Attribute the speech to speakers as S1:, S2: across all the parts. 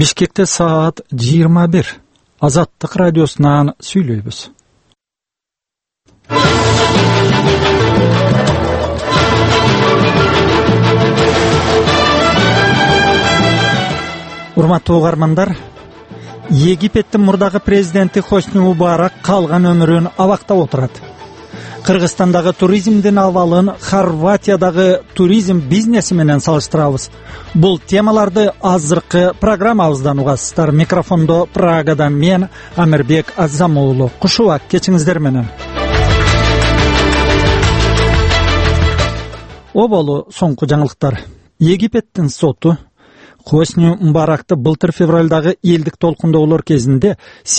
S1: Бишкекте саат 21. Азаттык радиосунан сүйлөйбүз. Урматтуу угармандар, Египеттин мурдагы президенти Хосни Мубарак калган өмүрүн абактап отурат. Кыргызстандагы туризмдин абалын Хорватиядагы туризм бизнеси менен салыштырабыз. Бул темаларды азыркы программабыздан угасыздар. Микрофондо Прагадан мен Амирбек Азамуулу. Кушубак кечиңиздер менен. Оболу соңку жаңылыктар. Египеттин соту Хосни Мубаракты былтыр февралдагы элдик толкундоолор кезинде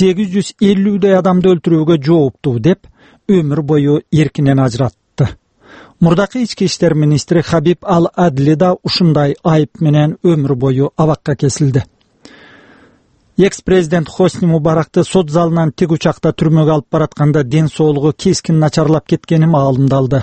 S1: 850 адамды өлтүрүүгө жооптуу деп өмүр бою эркинен ажыратты. Мурдакы ички иштер министри Хабиб Ал-Адли да ушундай айып менен өмүр бою абакка кесилди. Экс-президент Хосни Мубаракты сот залынан тик учакта түрмөгө алып баратканда ден соолугу кескин начарлап кеткени маалымдалды.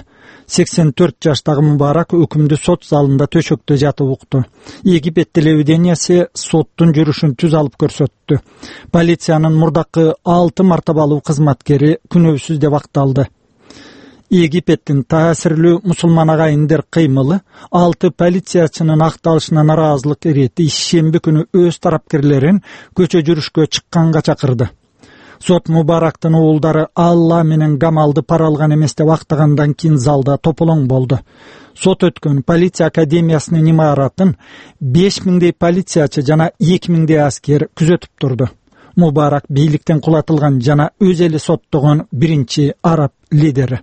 S1: 84 жаштагы Мубарак өкүмдү сот залында төшөктө жатып укту. Египет телевидениясы соттун жүрүшүн түз алып көрсөттү. Полициянын мурдакы 6 мартабалуу кызматкери күнөөсүз деп акталды. Египеттин таасирлүү мусулман агайындар кыймылы 6 полициячынын акталышына нараазылык ирети ишемби күнү өз тарапкерлерин көчө жүрүшкө чыкканга чакырды. Сот Мубарактын уулдары Алла менен Гамалды пара алган эмес деп актагандан кийин залда тополоң болду. Сот өткөн полиция академиясынын имаратын 5000дей полициячы жана 2000дей аскер күзөтүп турду. Мубарак бийликтен кулатылган жана өз эли соттогон биринчи араб лидери.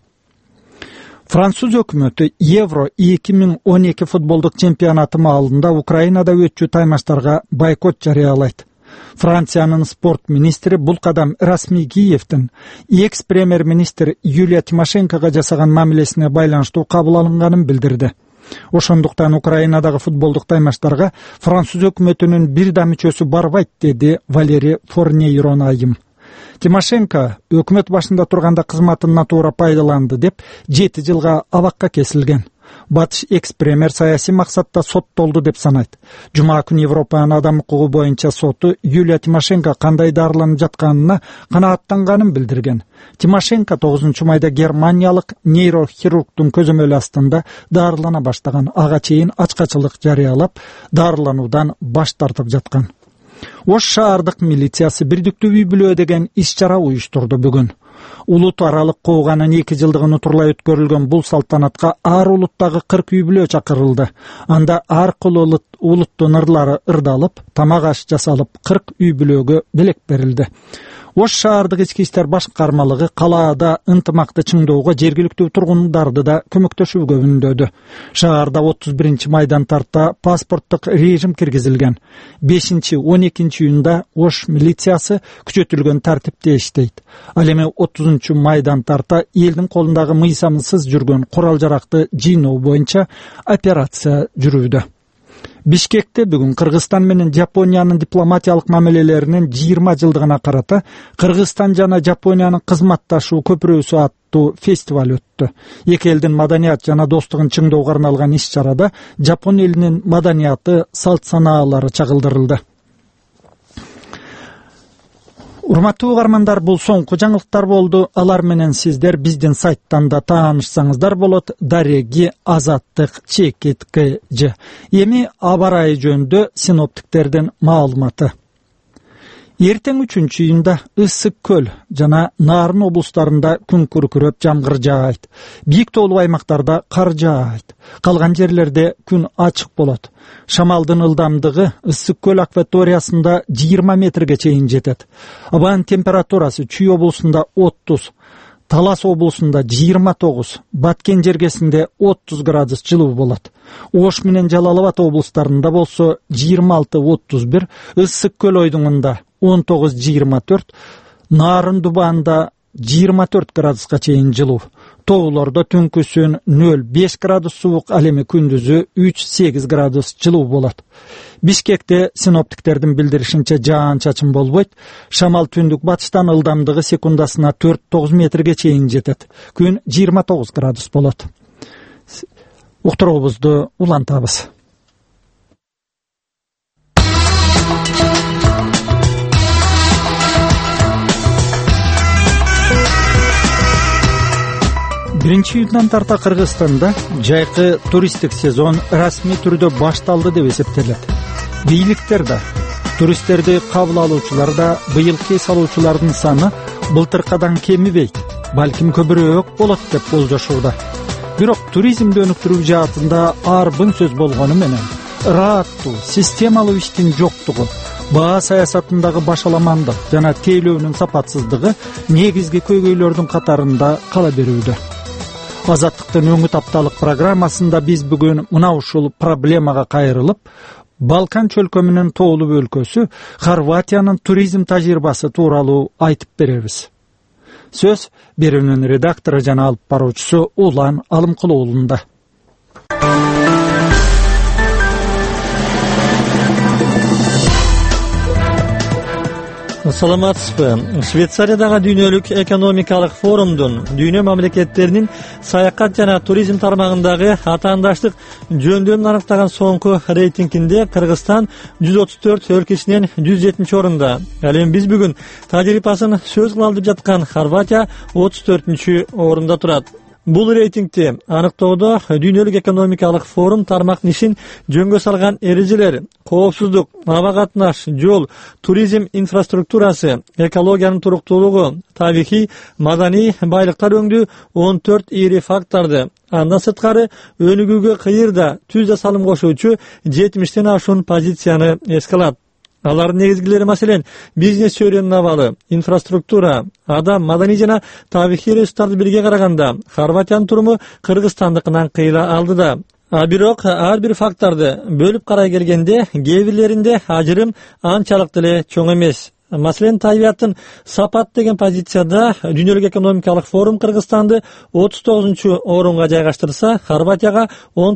S1: Француз өкмөтү Евро 2012 футболдук чемпионаты маалында Украинада өтчү таймаштарга бойкот жарыялайт. Франциянын спорт министри бул кадам расмий Киевдин экс-премьер-министр Юлия Тимошенкога жасаган мамилесине байланыштуу кабыл алынганын билдирди. Ошондуктан Украинадагы футболдук таймаштарга француз өкмөтүнүн бир да мүчөсү барбайт, деди Валерий Форнейрон айым. Тимошенко өкмөт башында турганда кызматын натуура пайдаланды деп 7 жылга абакка кесилген. Батыш экс-премьер саясий максатта соттолду деп санайт. Жума күнү Европанын адам укугу боюнча соту Юлия Тимошенко кандай дарыланып жатканына канааттанганын билдирген. Тимошенко 9 майда германиялык нейрохирургдун көзөмөлү астында дарылана баштаган. Ага чейин ачкачылык жарыялап, дарылануудан баш тартып жаткан. Ош шаардык милициясы бирдиктүү үй бүлө деген иш-чара уюштурду бүгүн. Улут аралык кууганын 2 жылдыгын утурлай өткөрүлгөн бул салтанатка ар улуттагы 40 үй бүлө чакырылды. Анда ар кыл улуттун ырлары ырдалып, тамак аш жасалып, 40 үй бүлөгө белек берилди. Ош шаардык ички иштер башкармалыгы калаада ынтымакты чыңдоого жергиликтүү тургундарды да көмөктөшүүгө үндөдү. Шаарда 31 майдан тарта паспорттук режим киргизилген. 5-12 июнда Ош милициясы күчөтүлгөн тартипте иштейт. Ал эми 30 майдан тарта элдин колундагы мыйсамсыз жүргөн курал-жаракты жыйноо боюнча операция жүрүүдө. Бишкекте бүгүн Кыргызстан менен Жапониянын дипломатиялык мамилелеринин 20 жылдыгына карата Кыргызстан жана Жапониянын кызматташуу көпүрөсү аттуу фестиваль өттү. Эки элдин маданият жана достугун чыңдоого арналган иш-чарада Жапон элинин маданияты, салт-санаалары чагылдырылды. Урматтуу угармандар, бул соңку жаңылыктар болду. Алар менен сиздер биздин сайттан да таанышсаңыздар болот. Дареги Азаттык ЧКТЖ. Эми аба ырайы жөнүндө синоптиктердин маалыматы. Эртең 3 июнда Ысык көл жана Нарын облустарында күн күркүрөп жамгыр жаайт. Бийик тоолуу аймактарда кар жаайт. Калган жерлерде күн ачык болот. Шамалдын ылдамдыгы Ысык көл акваториясында 20 метрге чейин жетет. Абанын температурасы Чүй облусунда 30, Талас облусунда 29, Баткен жергесинде 30 градус жылуу болот. Ош менен Жалал Абад облустарында болсо 26-31, Ысык көл ойдуңунда 19-24, Нарын Дубанда 24 градуска чейин жылуу. Тоолордо түнкүсүн 0-5 градус суук, ал эми күндүзү 3-8 градус жылуу болот. Бишкекте синоптиктердин билдиришинче жаан-чачын болбойт. Шамал түндүк батыштан ылдамдыгы секундасына 4-9 метрге чейин жетет. Күн 29 градус болот. Уктуруубузду улантабыз. 1-июндан тарта Кыргызстанда жайкы туристтик сезон расмий түрдө башталды деп эсептелет. Бийликтер да, туристтерди кабыл алуучулар да быйылкы эс алуучулардын саны былтыркадан кемибейт, балким көбүрөөк болот деп болжошууда. Бирок туризмди өнүктүрүү жаатында арбын сөз болгону менен ыраттуу, системалуу иштин жоктугу, баа саясатындагы башаламандык жана тейлөөнүн сапатсыздыгы негизги көйгөйлөрдүн катарында кала берүүдө. Азаттыктын өңүт апталык программасында биз бүгүн мына ушул проблемага кайрылып, Балкан чөлкөмүнүн тоолуу өлкөсү Хорватиянын туризм тажрыйбасы тууралуу айтып беребиз. Сөз берүүнүн редактору жана алып баруучусу Улан Алымкулуулунда.
S2: Саламатсызбы. Швейцариядагы дүйнөлүк экономикалык форумдун дүйнө мамлекеттеринин саякат жана туризм тармагындагы атаандаштык жөндөмүн аныктаган соңку рейтингинде Кыргызстан 134 өлкөсүнөн 107-орунда. Ал эми биз бүгүн тажрыйбасын сөз кылып жаткан Хорватия 34-орунда турат. Бул рейтингти аныктоодо дүйнөлүк экономикалык форум тармактын ишин жөнгө салган эрежелер, коопсуздук, аба катнаш, жол, туризм инфраструктурасы, экологиянын туруктуулугу, тарыхый, маданий байлыктар өңдүү 14 ири факторду, андан сырткары өнүгүүгө кыйырда түздө салым кошуучу 70тен ашуун позицияны эске алат. Алардын негизгилери маселен бизнес чөйрөнүн абалы, инфраструктура, адам, маданий жана тарыхый ресурстарды бирге караганда Хорватиянын туруму Кыргызстандыкынан кыйла алдыда. Бирок ар бир факторду бөлүп карай келгенде кээ бирлеринде ажырым анчалык деле чоң эмес. Маселен табияттын сапат деген позицияда дүйнөлүк экономикалык форум Кыргызстанды 39-орунга жайгаштырса, Хорватияга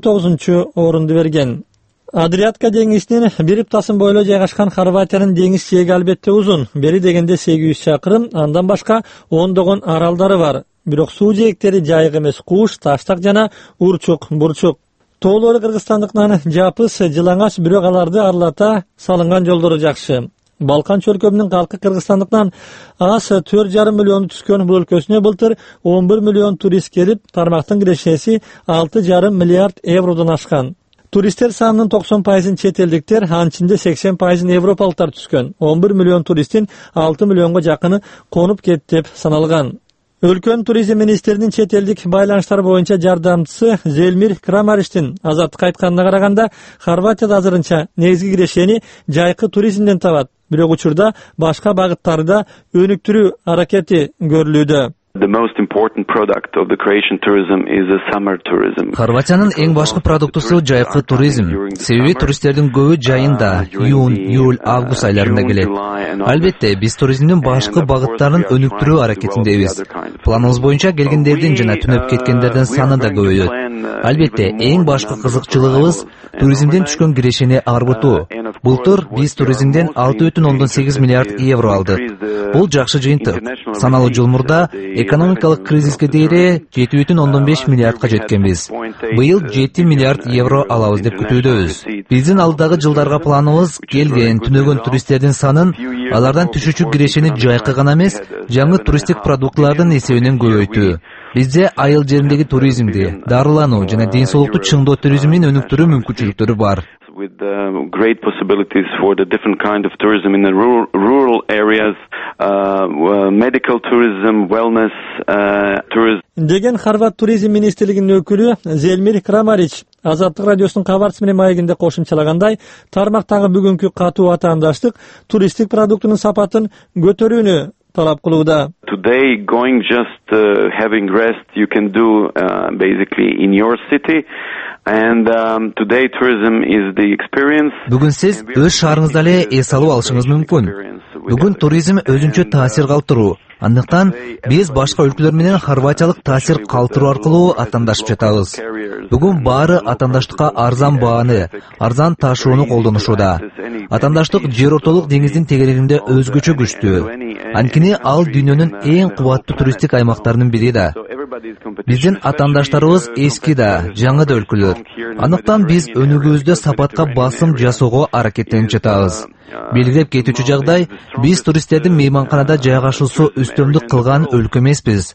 S2: 19-орунду берген. Адриатка деңизинин бирип тасым бойлой жайгашкан Хорватиянын деңиз чеги албетте узун, бери дегенде 800 чакырым, андан башка ондогон аралдары бар. Бирок суу жээктери жайык эмес, куш, таштак жана урчук, бурчук. Тоолору Кыргызстандыкынан жапыс, жылаңач, бирок аларды аралата салынган жолдору жакшы. Балкан чөлкөмүнүн калкы Кыргызстандыктан аз 4,5 миллион түшкөн бул өлкөсүнө былтыр 11 миллион турист келип, тармактын кирешеси 6,5 миллиард евродон ашкан. Туристтер санынын 90% чет элдиктер, анын ичинде 80% европалыктар түшкөн. 11 миллион туристтин 6 миллионго жакыны конуп кетти деп саналган. Өлкөнүн туризм министринин чет элдик байланыштар боюнча жардамчысы Зелмир Крамариштин азаттыкка айтканына караганда, Хорватияда азырынча негизги кирешени жайкы туризмден табат. Бирок учурда башка багыттарды да өнүктүрүү аракети көрүлүүдө.
S3: The most important product of the Croatian tourism is the summer tourism.
S4: Хорватиянын эң башкы продуктусу жайкы туризм. Себеби туристтердин көбү жайында, июнь, июль, август айларында келет. Албетте, биз туризмдин башкы багыттарын өнүктүрүү аракетиндебиз. Планыбыз боюнча келгендердин жана түнөп кеткендердин саны да көбөйөт. Албетте, эң башкы кызыкчылыгыбыз туризмден түшкөн кирешени арбытуу. Былтыр биз туризмден 6,8 миллиард евро алдык. Бул жакшы жыйынтык. Саналуу жыл мурда экономикалык кризиске дейре 7,5 миллиардка жеткенбиз. Быйыл 7 миллиард евро алабыз деп күтүүдөбүз. Биздин алдыдагы жылдарга планыбыз келген, түнөгөн туристтердин санын, алардан түшүүчү кирешени жайкы гана эмес, жаңы туристтик продуктлардын эсебинен көбөйтүү. Бизде айыл жериндеги туризмди, дарылануу жана ден соолукту чыңдоо туризмин өнүктүрүү мүмкүнчүлүктөрү бар.
S3: With great possibilities for the different kind of tourism in the rural areas, medical tourism, wellness tourism.
S2: Деген Хорват туризм министрлигинин өкүлү Зелмир Крамарич Азаттык радиосунун кабарчысы менен маегинде кошумчалагандай, тармактагы бүгүнкү катуу атаандаштык туристтик продуктунун сапатын көтөрүүнү талап кылууда.
S3: Today, going just having rest, you can do basically in your city. And today tourism is the experience.
S4: Бүгүн сиз өз шаарыңызда эле эс алып алышыңыз мүмкүн. Бүгүн туризм өзүнчө таасир калтыруу. Андыктан биз башка өлкөлөр менен хорватиялык таасир калтыруу аркылуу атаандашып жатабыз. Бүгүн баары атаандаштыкка арзан бааны, арзан ташууну колдонушууда. Атаандаштык жер ортолук деңиздин тегерегинде өзгөчө күчтүү. Анткени ал дүйнөнүн эң кубаттуу туристтик аймактарынын бири да. Биздин атаандаштарыбыз эски да, жаңы да өлкөлөр. Андыктан биз өнүгүүбүздө сапатка басым жасоого аракеттенип жатабыз. Белгилеп кетүүчү жагдай, биз туристтердин мейманканада жайгашуусу үстөмдүк кылган өлкө эмеспиз.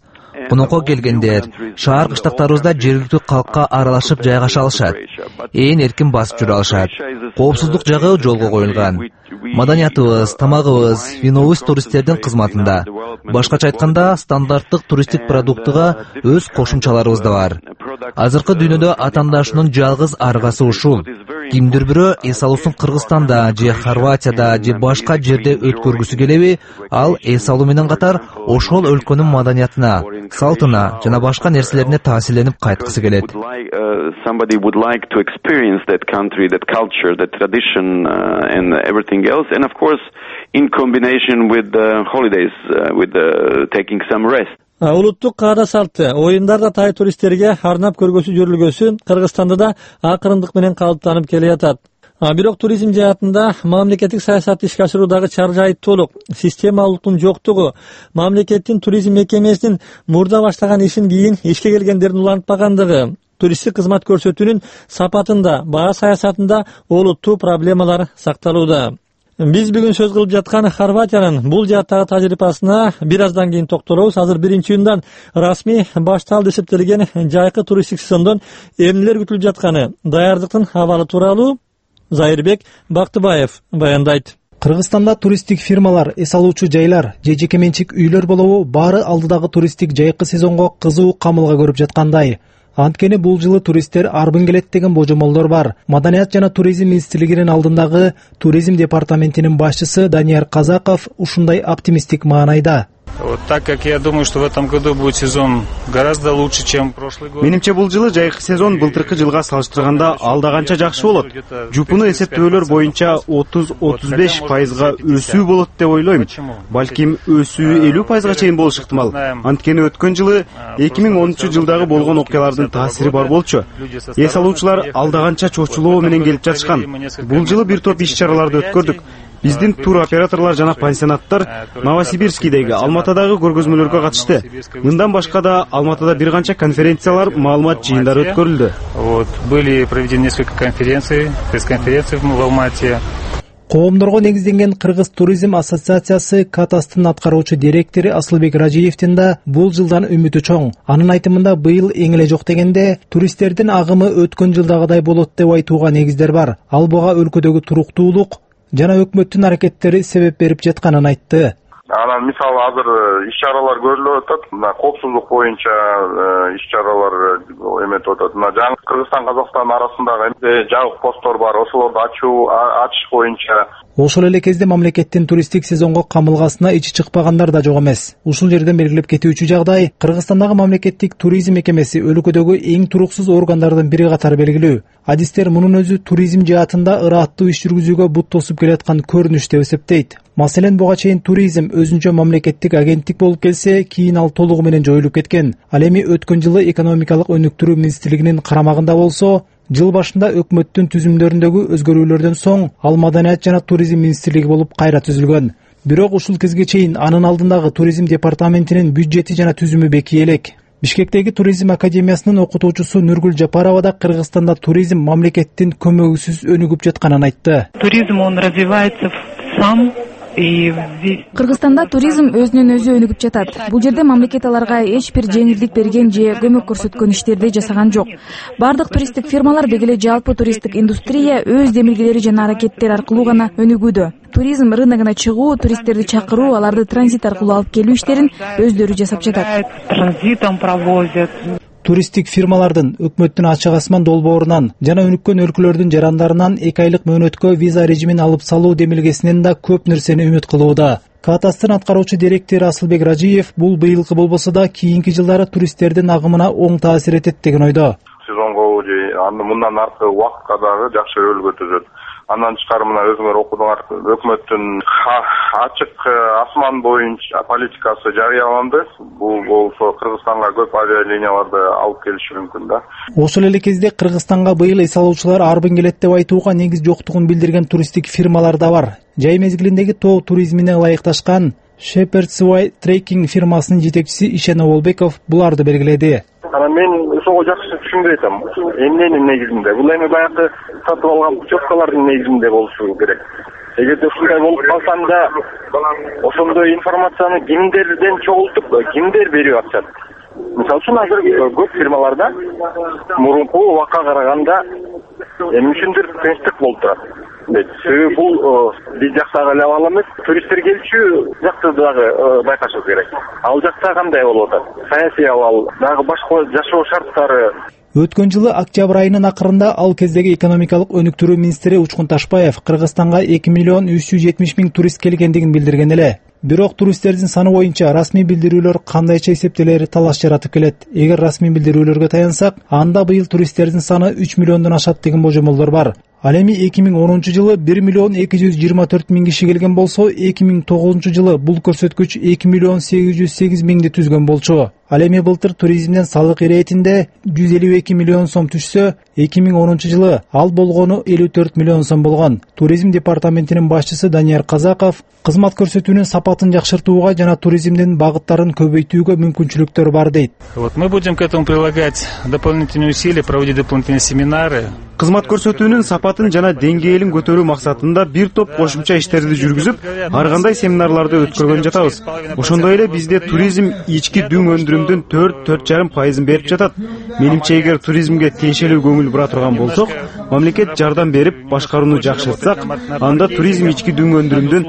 S4: Конокко келгендер шаар кыштактарыбызда жергиликтүү калкка аралашып жайгаша алышат. Ээн эркин басып жүрө алышат. Коопсуздук жагы жолго коюлган. Маданиятыбыз, тамагыбыз, винобуз туристтердин кызматында. Башкача айтканда, стандарттык туристтик продуктыга өз кошумчаларыбыз да бар. Азыркы дүйнөдө атаандашынын жалгыз аргасы ушул. Кимдир бирөө эс алуусун Кыргызстанда же Хорватияда же башка жерде өткөргүсү келеби, ал эс алуу менен катар ошол өлкөнүн маданиятына, салтына жана башка нерселерине таасирленип кайткысы келет.
S3: Somebody would like to experience that country, that culture, that tradition and everything else, and of course in combination with the holidays, with taking some rest.
S2: Улуттук каада салты оюндарда тай туристтерге арнап көргөзүү жүрүлгөсү Кыргызстанда да акырындык менен калыптанып келе жатат. Бирок туризм жаатында мамлекеттик саясатты ишке ашыруудагы чаржайыттуулук, системалуулуктун жоктугу, мамлекеттин туризм мекемесинин мурда баштаган ишин кийин ишке келгендердин улантпагандыгы, туристтик кызмат көрсөтүүнүн сапатында, баа саясатында олуттуу проблемалар сакталууда. Биз бүгүн сөз кылып жаткан Хорватиянын бул жааттагы тажрыйбасына бир аздан кийин токтолобуз. Азыр 1-июндан расмий башталды эсептелген жайкы туристтик сезондон эмнелер күтүлүп жатканы, даярдыктын абалы тууралуу Зайырбек Бактыбаев баяндайт.
S1: Кыргызстанда туристтик фирмалар, эс алуучу жайлар же жеке менчик үйлөр болобу баары алдыдагы туристтик жайкы сезонго кызуу камылга көрүп жаткандай. Анткени бул жылы туристтер арбын келет деген божомолдор бар. Маданият жана туризм министрлигинин алдындагы туризм департаментинин башчысы Данияр Казаков ушундай оптимисттик маанайда.
S5: Вот так как я думаю, что в этом году будет сезон гораздо лучше, чем прошлый год.
S6: Менимче бул жылы жайкы сезон былтыркы жылга салыштырганда алда жакшы болот. Жупуну эсептөөлөр боюнча 30-35% өсүү болот деп ойлойм. Балким өсүү 50% чейин болушу ыктымал. Анткени өткөн жылы 2010 жылдагы болгон окуялардын таасири бар болчу. Эс алуучулар алда чочулоо менен келип жатышкан. Бул жылы бир топ иш-чараларды өткөрдүк. Биздин тур операторлор жана пансионаттар Новосибирскийдеги, Алматадагы көргөзмөлөргө катышты. Мындан башка да Алматада бир канча конференциялар, маалымат жыйындары өткөрүлдү.
S5: Вот были проведены несколько конференций, пресс-конференций в Алмате.
S1: Коомдорго негизденген Кыргыз туризм ассоциациясы Катастын аткаруучу директору Асылбек Ражиевдин да бул жылдан үмүтү чоң. Анын айтымында быйыл эң эле жок дегенде туристтердин агымы өткөн жылдагыдай болот деп айтууга негиздер бар. Ал буга өлкөдөгү туруктуулук жана өкмөттүн аракеттери себеп берип жатканын айтты.
S7: Анан мисалы азыр иш-чаралар көрүлүп атат. Мына коопсуздук боюнча иш-чаралар эметип атат. Мына жаңы Кыргызстан Казакстан арасындагы жабык посттор бар. Ошолорду ачыш боюнча.
S1: Ошол эле кезде мамлекеттин туристтик сезонго камылгасына ичи чыкпагандар да жок эмес. Ушул жерден белгилеп кетүүчү жагдай Кыргызстандагы мамлекеттик туризм мекемеси өлкөдөгү эң туруксуз органдардын бири катары белгилүү. Адистер мунун өзү туризм жаатында ырааттуу иш жүргүзүүгө бут тосуп келаткан көрүнүш деп эсептейт. Маселен, буга чейин туризм өзүнчө мамлекеттик агенттик болуп келсе, кийин ал толугу менен жоюлуп кеткен. Ал эми өткөн жылы экономикалык өнүктүрүү министрлигинин карамагында болсо, жыл башында өкмөттүн түзүмдөрүндөгү өзгөрүүлөрдөн соң ал Маданият жана туризм министрлиги болуп кайра түзүлгөн. Бирок ушул кезге чейин анын алдындагы туризм департаментинин бюджети жана түзүмү бекий элек. Бишкектеги туризм академиясынын окутуучусу Нургүл Жапарова да Кыргызстанда туризм мамлекеттин көмөгүсүз өнүгүп жатканын айтты.
S8: Туризм он развивается сам.
S9: Кыргызстанда туризм өзүнөн өзү өнүгүп жатат. Бул жерде мамлекет аларга эч бир жеңилдик берген же көмөк көрсөткөн иштерди жасаган жок. Бардык туристтик фирмалар деги эле жалпы туристтик индустрия өз демилгелери жана аракеттери аркылуу гана өнүгүүдө. Туризм рыногуна чыгуу, туристтерди чакыруу, аларды транзит аркылуу алып келүү иштерин өздөрү жасап жатат.
S8: Транзитом провозят.
S1: Туристтик фирмалардын өкмөттүн ачык асман долбоорунан жана өнүккөн өлкөлөрдүн жарандарынан 2 айлык мөөнөткө виза режимин алып салуу демилгесинен да көп нерсени үмүт кылууда. Катастын аткаруучу директору Асылбек Ражиев бул быйылкы болбосо да кийинки жылдары туристтердин агымына оң таасир этет деген ойдо.
S7: Сезонго же мындан аркы убакытка дагы жакшы рөл көзөт. Андан тышкары мына өзүңөр окудуңар, өкмөттүн ачык асман боюнча политикасы жарыяланды. Бул болсо Кыргызстанга көп авиалинияларды алып келиши мүмкүн да.
S1: Ошол эле кезде Кыргызстанга быйыл эс алуучулар арбын келет деп айтууга негиз жоктугун билдирген туристтик фирмалар да бар. Жай мезгилиндеги тоо туризмине ылайыкташкан Shepherd's Way Trekking фирмасынын жетекчиси Ишен Оболбеков буларды белгиледи.
S7: Мен ошого жакшы түшүнбөй атам. Эмненин негизинде? Бул эми баягы сатып алган путевкалардын негизинде болушу керек. Эгерде ушундай болуп калса да ошондой информацияны кимдерден чогултуп, кимдер берип атышат? Мисалы үчүн азыр көп фирмаларда мурунку убакка караганда эмне үчүндүр тынчтык болуп турат. Себеби бул биз жактагы эле абал эмес, туристтер келчү жакты дагы байкашыбыз керек. Ал жакта кандай болуп атат? Саясий абал, дагы башка жашоо шарттары.
S10: Өткөн жылы октябрь айынын акырында ал кездеги экономикалык өнүктүрүү министри Учкун Ташбаев Кыргызстанга 2 миллион 370 миң турист келгендигин билдирген эле. Бирок туристтердин саны боюнча расмий билдирүүлөр кандайча эсептелери талаш жаратып келет. Эгер расмий билдирүүлөргө таянсак, анда быйыл туристтердин саны 3 миллиондон ашат деген божомолдор бар. Ал эми 2010 жылы 1 миллион 224 миң киши келген болсо, 2009 жылы бул көрсөткүч 2 миллион 808 миңди түзгөн болчу. Ал эми былтыр туризмден салык иретинде 152 миллион сом түшсө, 2010 жылы ал болгону 54 миллион сом болгон. Туризм департаментинин башчысы Данияр Казаков кызмат көрсөтүүнүн сапатын жакшыртууга жана туризмдин багыттарын көбөйтүүгө мүмкүнчүлүктөр бар дейт.
S5: Мы будем к этому прилагать дополнительные усилия, проводить дополнительные семинары.
S6: Кызмат көрсөтүүнүн сапатын жана деңгээлин көтөрүү максатында бир топ кошумча иштерди жүргүзүп, ар кандай семинарларды өткөргөн жатабыз. Ошондой эле бизде туризм ички дүң өндүрүмдүн 4,5% берип жатат. Менимче, эгер туризмге тиешелүү көңүл бура турган болсок, мамлекет жардам берип башкарууну жакшыртсак, анда туризм ички дүң өндүрүмдүн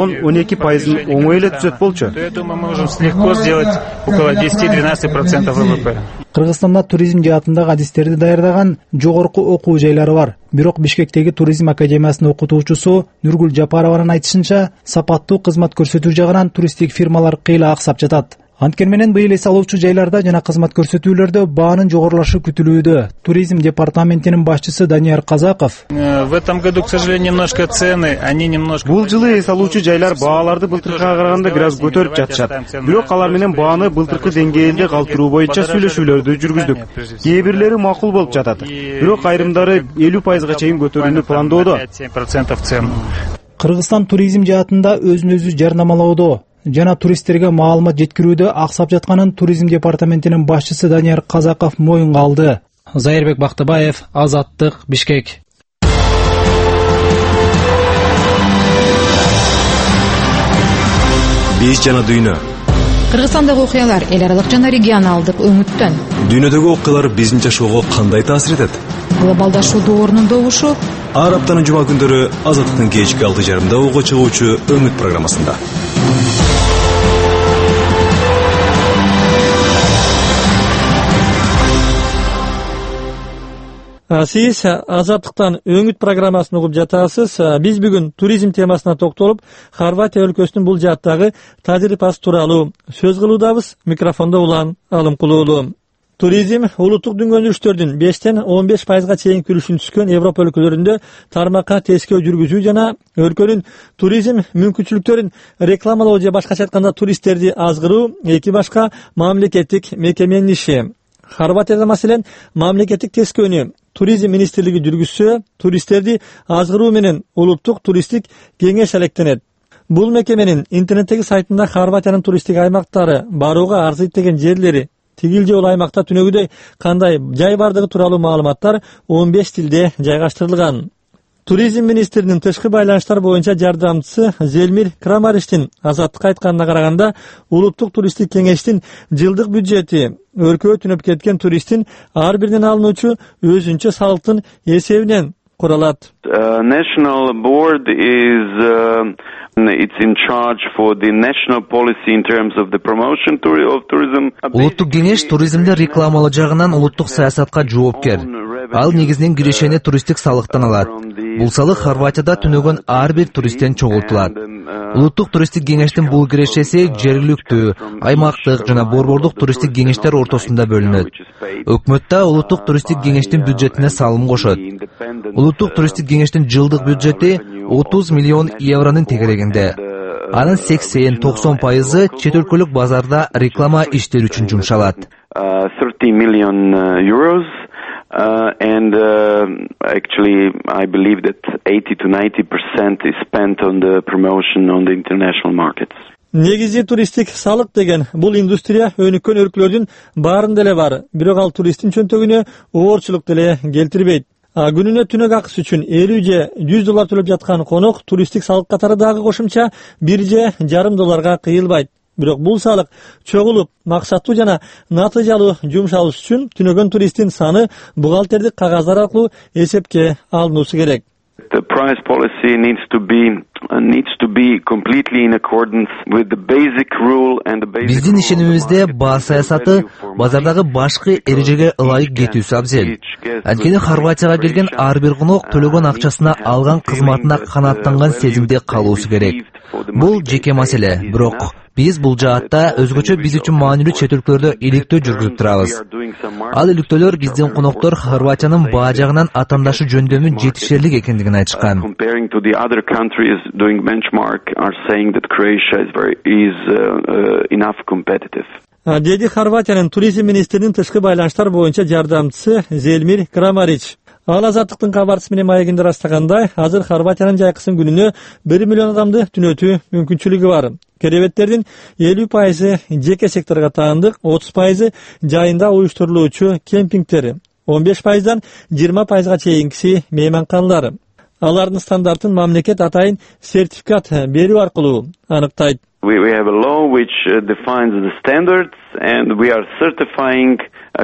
S6: 10-12% оңой эле түзөт болчу.
S5: Я думаю, мы можем легко сделать около 10-12% ВВП.
S10: Кыргызстанда туризм жаатындагы адистерди даярдаган жогорку окуу жайлары бар. Бирок Бишкектеги туризм академиясынын окутуучусу Нургул Жапарованын айтышынча, сапаттуу кызмат көрсөтүү жагынан туристтик фирмалар кыйла аксап жатат. Анткени менен быйыл эс алуучу жайларда жана кызмат көрсөтүүлөрдө баанын жогорулашы күтүлүүдө. Туризм департаментинин башчысы Данияр Казаков:
S5: В этом году, к сожалению, немножко цены, они немножко.
S6: Бул жылы эс алуучу жайлар бааларды былтыркыга караганда бир аз көтөрүп жатышат. Бирок алар менен бааны былтыркы деңгээлде калтыруу боюнча сүйлөшүүлөрдү жүргүздүк. Кээ бирлери макул болуп жатат. Бирок айрымдары 50% чейин көтөрүүнү пландоодо. Кыргызстан туризм жаатында өзүн өзү жарнамалоодо жана туристтерге маалымат жеткирүүдө аксап жатканын туризм департаментинин башчысы Данияр Казаков моюнга алды. Зайырбек Бактыбаев, Азаттык, Бишкек.
S11: Биз жана дүйнө.
S12: Кыргызстандагы окуялар эл аралык жана регионалдык өңүттөн.
S11: Дүйнөдөгү окуялар биздин жашоого кандай таасир этет?
S12: Глобалдашуу доорунун добушу.
S11: Ар аптанын жума күндөрү Азаттыктын кечки 6:30 ого чыгуучу Өңүт программасында.
S2: Сиз Азаттыктан Өңүт программасын угуп жатасыз. Биз бүгүн туризм темасына токтолуп, Хорватия өлкөсүнүн бул жааттагы тажрыйбасы тууралуу сөз кылуудабыз. Микрофондо Улан Алымкулуулу. Туризм улуттук дүнгөнүштөрдүн 5-15% чейин күрүшүн түскөн Европа өлкөлөрүндө тармакка тескөө жүргүзүү жана өлкөнүн туризм мүмкүнчүлүктөрүн рекламалоо же башкача айтканда туристтерди азгыруу эки башка мамлекеттик мекеменин иши. Хорватияда маселен мамлекеттик тескөөнү туризм министрлиги жүргүзсө, туристтерди азгыруу менен улуттук туристтик кеңеш алектенет. Бул мекеменин интернеттеги сайтында Хорватиянын туристтик аймактары, барууга арзыйт деген жерлери, тигил же бул аймакта түнөгүдөй кандай жай бардыгы тууралуу маалыматтар 15 тилде жайгаштырылган. Туризм министринин тышкы байланыштар боюнча жардамчысы Зелмир Крамариштин Азаттыкка айтканына караганда, улуттук туристтик кеңештин жылдык бюджети өлкөгө түнөп кеткен туристтин ар биринен алынуучу өзүнчө салыктын эсебинен куралат.
S3: National board is it's in charge for the national policy in terms of the promotion of tourism.
S4: Улуттук кеңеш туризмди рекламалоо жагынан улуттук саясатка жоопкер. Ал негизинен кирешени туристтик салыктан алат. Бул салык Хорватияда түнөгөн ар бир туристтен чогултулат. Улуттук туристтик кеңештин бул кирешеси жергиликтүү, аймактык жана борбордук туристтик кеңештер ортосунда бөлүнөт. Өкмөт да улуттук туристтик кеңештин бюджетине салым кошот. Улуттук туристтик кеңештин жылдык бюджети 30 миллион евронун тегерегинде. Анын 80-90% чет өлкөлүк базарда реклама иштери үчүн жумшалат.
S3: 30 million euros. And actually, I believe that 80-90% is spent on the promotion on the international markets.
S2: Негизи туристтик салык деген бул индустрия өнүккөн өлкөлөрдүн баарында эле бар, бирок ал туристтин чөнтөгүнө оорчулук деле келтирбейт. Күнүнө түнөк акысы үчүн 50 же 100 доллар төлөп жаткан конок туристтик салык катары дагы кошумча 1 же $1,5 кыйылбайт. Бирок бул салык чогулуп, максаттуу жана натыйжалуу жумшалыш үчүн түнөгөн туристтин саны бухгалтердик кагаздар аркылуу эсепке алынуусу керек.
S3: The price policy needs to be completely in accordance with the basic rule and the basic.
S4: Биздин ишенимибизде баа саясаты базардагы башкы эрежеге ылайык кетүүсү абзел. Анткени Хорватияга келген ар бир конок төлөгөн акчасына алган кызматына канааттанган сезимде калуусу керек. Бул жеке маселе, бирок биз бул жаатта өзгөчө биз үчүн маанилүү чет өлкөлөрдө иликтөө жүргүзүп турабыз. Ал иликтөөлөр биздин коноктор Хорватиянын баа жагынан атандашы жөндөмү жетишерлик экендигин айтышкан.
S3: Comparing to the other countries doing benchmark are saying that Croatia is enough competitive.
S2: Деди Хорватиянын туризм министринин тышкы байланыштар боюнча жардамчысы Зелмир Крамарич. Ал Азаттыктын кабарчысы менен маегинде растагандай, азыр Хорватиянын жайкысын күнүнө 1 миллион адамды түнөтүү мүмкүнчүлүгү бар. Керебеттердин 50% жеке секторго таандык, 30% жайында уюштурулуучу кемпингтер, 15%дан 20%га чейинкиси мейманканалар. Алардын стандартын мамлекет атайын сертификат берүү аркылуу аныктайт.
S3: We have a law which defines the standards and we are certifying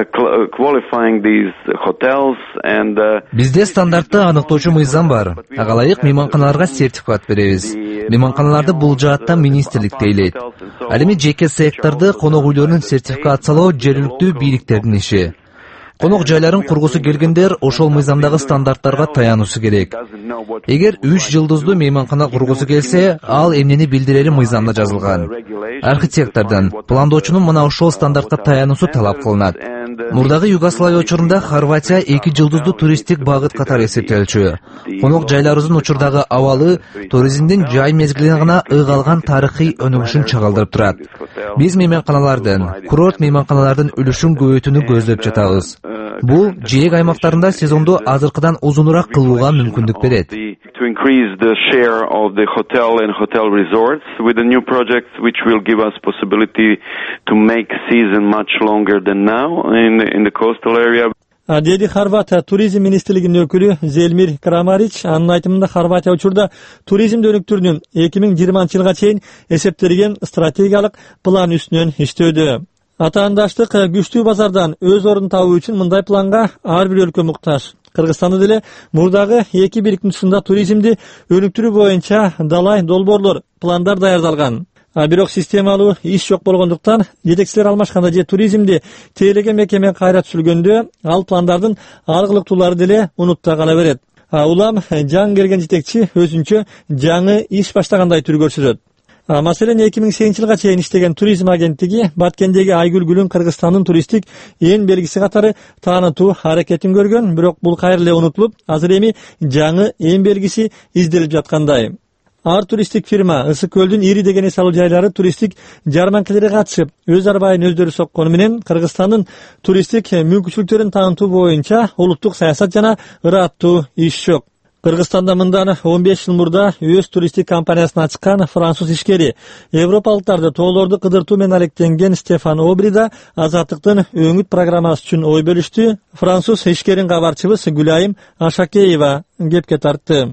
S3: qualifying these hotels and
S4: Бизде стандартты аныктоочу мыйзам бар. Ага ылайык мейманканаларга сертификат беребиз. Мейманканаларды бул жаатта министрлик тейлейт. Ал эми жеке секторду конок үйлөрүн сертификациялоо жергиликтүү бийликтердин иши. Конок жайларын кургусу келгендер ошол мыйзамдагы стандарттарга таянуусу керек. Эгер 3 жылдыздуу мейманкана кургусу келсе, ал эмнени билдирери мыйзамда жазылган. Архитектордон, пландоочунун мына ошол стандартка таянуусу талап кылынат. Мурдагы Югославия учурунда Хорватия 2 жылдыздуу туристтик багыт катары эсептелчү. Конок жайларыбыздын учурдагы абалы туризмдин жай мезгилине гана ыйгалган тарыхый өнүгүшүн чагылдырып турат. Биз мейманканалардын, курорт мейманканалардын үлүшүн көбөйтүүнү көздөп жатабыз. Бул жээк аймактарында сезонду азыркыдан узунураак кылууга мүмкүндүк берет.
S3: To increase the share of the hotel and hotel resorts with the new projects which will give us possibility to make season much longer than now in the coastal area.
S2: Деди Хорватия туризм министрлигинин өкүлү Зелмир Крамарич, анын айтымында Хорватия учурда туризм өнүктүрүүнүн 2020-жылга чейин эсептелген стратегиялык план үстүнөн иштөөдө. Атаандаштык күчтүү базардан өз ордун табуу үчүн мындай планга ар бир өлкө муктаж. Кыргызстанда деле мурдагы 2 бийликтин тұсында туризмди өнүктүрүү боюнча далай долбоорлор, пландар даярдалган. Бирок системалуу иш жок болгондуктан жетекчилер алмашканда же туризмди тейлеген мекеме кайра түзүлгөндө ал пландардын аргылыктуулары деле унутта кала берет. Улам жаңы келген жетекчи өзүнчө жаңы иш баштагандай түр көрсөтөт. Маселен 2008-жылга чейин иштеген туризм агенттиги Баткендеги Айгүл Гүлүн Кыргызстандын туристтик эң белгиси катары таанытуу аракетин көргөн, бирок бул кайра эле унутулуп, азыр эми жаңы эң белгиси изделип жаткандай. Ар туристтик фирма Ысык көлдүн ири деген эс алуу жайлары туристтик жарманкаларга катышып, өз арбайын өздөрү соккону менен Кыргызстандын туристтик мүмкүнчүлүктөрүн таанытуу боюнча улуттук саясат жана ыраттуу иш жок. Кыргызстанда мындан 15 жыл мурда өз туристтик компаниясын ачкан француз ишкери европалыктарды тоолорду кыдыртуу менен алектенген Стефан Обрида Азаттыктын өңүт программасы үчүн ой бөлүштү. Француз ишкерин кабарчыбыз Гүлайым Ашакеева кепке тартты.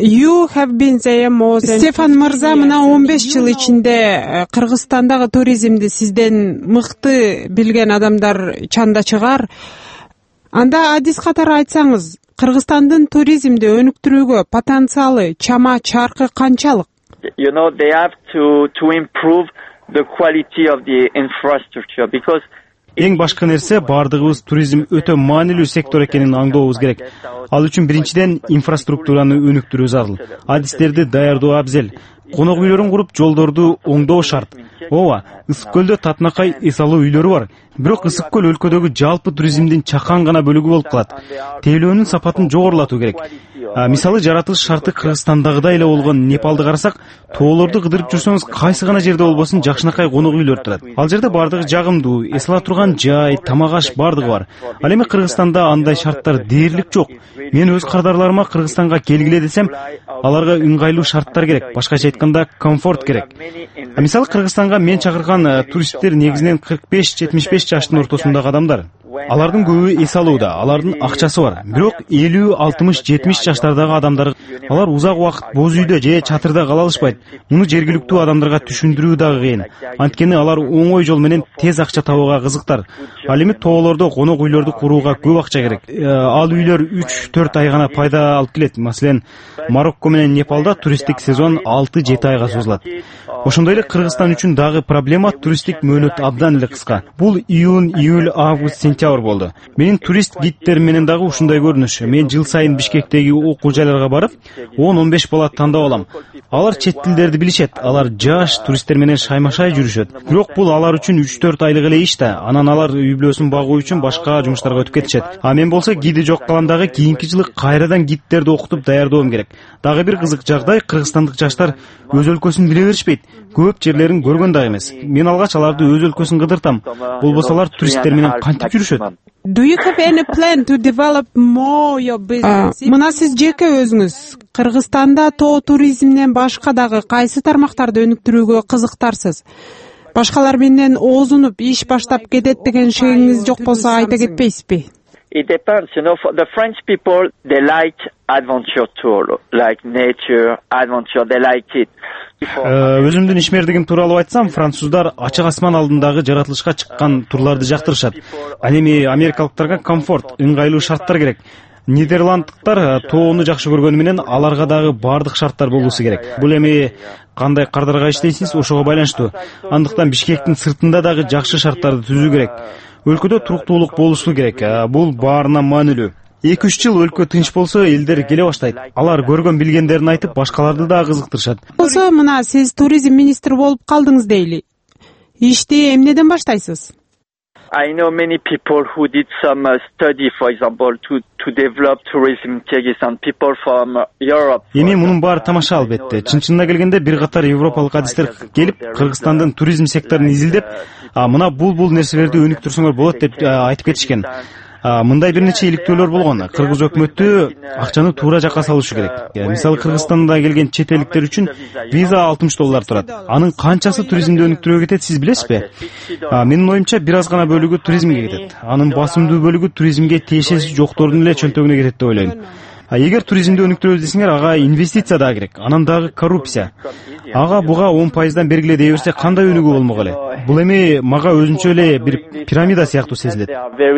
S13: Стефан мырза, мына 15 жыл ичинде Кыргызстандагы туризмди сизден мыкты билген адамдар чанда чыгар. Анда адис катары айтсаңыз, Кыргызстандын туризмди өнүктүрүүгө потенциалы чама чаркы канчалык?
S14: They have to improve the quality of the infrastructure because
S6: Эң башкы нерсе бардыгыбыз туризм өтө маанилүү сектор экенин аңдообуз керек. Ал үчүн биринчиден инфраструктураны өнүктүрүү зарыл. Адистерди даярдоо абзел. Конок үйлөрүн куруп, жолдорду оңдоо шарт. Ооба, Ысык көлдө татынакай эс алуу үйлөрү бар. Бирок Ысык көл өлкөдөгү жалпы туризмдин чакан гана бөлүгү болуп калат. Тейлөөнүн сапатын жогорулатуу керек. Мисалы жаратылыш шарты Кыргызстандагыдай эле болгон Непалды карасак, тоолорду кыдырып жүрсөңүз кайсы гана жерде болбосун жакшынакай конок үйлөр турат. Ал жерде бардыгы жагымдуу, эс ала турган жай, тамак аш бардыгы бар. Ал эми Кыргызстанда андай шарттар дээрлик жок. Мен өз кардарларыма Кыргызстанга келгиле десем, аларга ыңгайлуу шарттар керек. Башкача айтканда, комфорт керек. Мисалы Кыргызстанга мен чакырган туристтер негизинен 45-75 жаштын ортосундагы адамдар. Алардын көбү эс алууда, алардын акчасы бар. Бирок 50, 60, 70 жаштардагы адамдар алар узак убакыт боз үйдө же чатырда кала алышпайт. Муну жергиликтүү адамдарга түшүндүрүү дагы кыйын. Анткени алар оңой жол менен тез акча табууга кызыктар. Ал эми тоолордо конок үйлөрдү курууга көп акча керек. Ал үйлөр 3-4 ай гана пайда алып келет. Маселен, Марокко менен Непалда туристтик сезон 6-7 айга созулат. Ошондой эле Кыргызстан үчүн дагы проблема туристтик мөөнөт абдан эле кыска. Бул июнь, июль, август, сентябрь болду. Менин турист гиддер менен дагы ушундай көрүнүш. Мен жыл сайын Бишкектеги окуу жайларга барып, 10-15 бала тандап алам. Алар чет тилдерди билишет, алар жаш туристтер менен шайма-шай жүрүшөт. Бирок бул алар үчүн 3-4 айлык эле иш да. Анан алар үй бүлөсүн багуу үчүн башка жумуштарга өтүп кетишет. А мен болсо гиди жок каламдагы кийинки жылы кайрадан гиддерди окутуп даярдоом керек. Дагы бир кызык жагдай, кыргызстандык жаштар өз өлкөсүн биле беришпейт. Көп жерлерин көргөн да эмес. Мен алгач аларды өз өлкөсүн кыдыртам. Болбосо алар туристтер менен кантип жүрүшөт?
S13: Do you have any plan to develop more your business? Мына сиз жеке өзүңүз Кыргызстанда тоо туризминен башка дагы кайсы тармактарды өнүктүрүүгө кызыктарсыз? Башкалар менен оозунуп иш баштап кетет деген шегиңиз жок болсо айта кетпейсизби?
S14: It depends, for the French people, they like adventure tour, like nature, adventure, they like it.
S6: Өзүмдүн ишмердигим тууралуу айтсам, француздар ачык асман алдындагы жаратылышка чыккан турларды жактырышат. Ал эми америкалыктарга комфорт, ыңгайлуу шарттар керек. Нидерланддыктар тоону жакшы көргөнү менен аларга дагы бардык шарттар болуусу керек. Бул эми кандай кардарга иштейсиз, ошого байланыштуу. Андыктан Бишкектин сыртында дагы жакшы шарттарды түзүү керек. Өлкөдө туруктуулук болушу керек. Бул баарына маанилүү. 2-3 жыл өлкө тынч болсо, элдер келе баштайт. Алар көргөн билгендерин айтып, башкаларды дагы кызыктырышат.
S13: Болсо, мына сиз туризм министри болуп калдыңыз дейли. Ишти эмнеден баштайсыз?
S14: I know many people who did some study, for example, to develop tourism in Kyrgyzstan, people from Europe.
S6: Эми мунун баары тамаша албетте. Чын-чынына келгенде бир катар европалык адистер келип, Кыргызстандын туризм секторун изилдеп, мына бул нерселерди өнүктүрсөңөр болот деп айтып кетишкен. Мындай бир нече иликтөөлөр болгон. Кыргыз өкмөтү акчаны туура жакка салышы керек. Мисалы Кыргызстанда келген чет элдиктер үчүн виза $60 турат. Анын канчасы туризмди өнүктүрүүгө кетет, сиз билесизби? Менин оюмча бир аз гана бөлүгү туризмге кетет. Анын басымдуу бөлүгү туризмге тиешеси жоктордун эле чөнтөгүнө кетет деп ойлойм. Эгер туризмди өнүктүрөбүз десеңер, ага инвестиция да керек. Анан дагы коррупция. Ага буга 10% бергиле дей берсе, кандай өнүгүү болмок эле? Бул эми мага өзүнчө эле бир пирамида сыяктуу сезилет.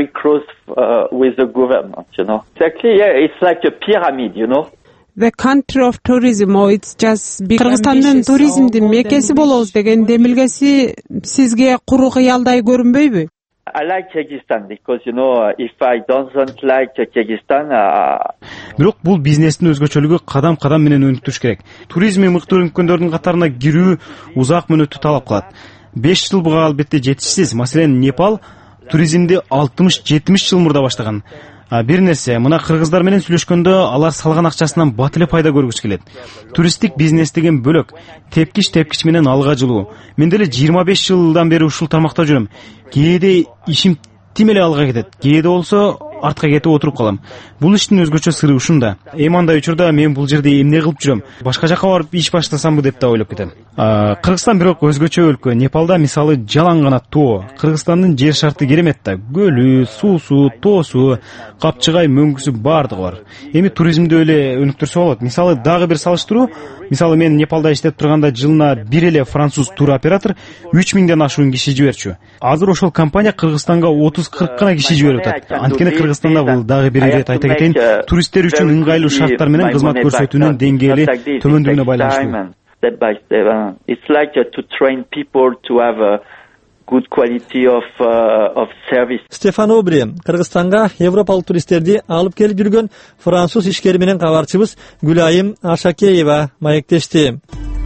S13: The country of tourism, or it's just Кыргызстандын туризмдин мекеси болобуз деген демилгеси сизге куру кыялдай көрүнбөйбү?
S14: I like Kyrgyzstan because, if I don't like Kyrgyzstan...
S6: Бирок бул бизнестин өзгөчөлүгү кадам-кадам менен өнүктүрүш керек. Туризми мыкты өнүккөндөрдүн катарына кирүү узак мөөнөттү талап кылат. 5 жыл буга албетте жетишсиз. Маселен, Непал туризмди 60-70 жыл мурда баштаган. Бир нерсе, мына кыргыздар менен сүйлөшкөндө алар салган акчасынан бат эле пайда көргүсү келет. Туристтик бизнес деген бөлөк, тепкич менен алга жылуу. Мен деле 25 жылдан бери ушул тармакта жүрөм. Кээде ишим тим эле алга кетет, кээде болсо артка кетип отуруп калам. Бул иштин өзгөчө сыры ушунда. Андай учурда мен бул жерде эмне кылып жүрөм? Башка жака барып иш баштасамбы деп да ойлоп кетем. Кыргызстан бирок өзгөчө өлкө. Непалда мисалы жалаң гана тоо. Кыргызстандын жер шарты керемет да. Көлү, суусу, тоосу, капчыгай, мөңгүсү бардыгы бар. Эми туризмди эле өнүктүрсө болот. Мисалы дагы бир салыштыруу. Мисалы мен Непалда иштеп турганда жылына бир эле француз туроператор 3000ден ашуун киши жиберчү. Азыр ошол компания Кыргызстанга 30-40 гана киши жиберип атат. Анткени Кыргызстанда бул дагы бир ирет айта кетейин, туристтер үчүн ыңгайлуу шарттар менен кызмат көрсөтүүнүн деңгээли төмөндүгүнө байланыштуу.
S14: It's like to train people to have a good quality of service.
S2: Стефан Обри, Кыргызстанга европалык туристтерди алып келип жүргөн француз ишкери менен кабарчыбыз Гүлайым Ашакеева маектешти.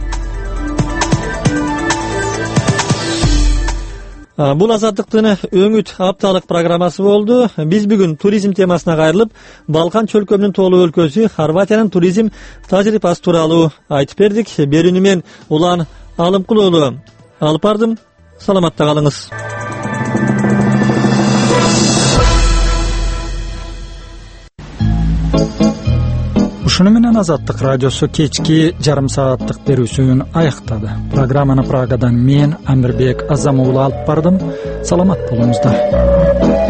S2: Бул Азаттыктын өңүт апталык программасы болду. Биз бүгүн туризм темасына кайрылып, Балкан чөлкөмүнүн тоолуу өлкөсү Хорватиянын туризм тажрыйбасы тууралуу айтып бердик. Берүүнү мен Улан Алымкулуулу алып бардым. Саламатта калыңыз.
S1: Ушуну менен Азаттык радиосу кечки жарым сааттык берүүсүн аяктады. Программаны Прагадан мен Амирбек Азамуулу алып бардым. Саламат болуңуздар.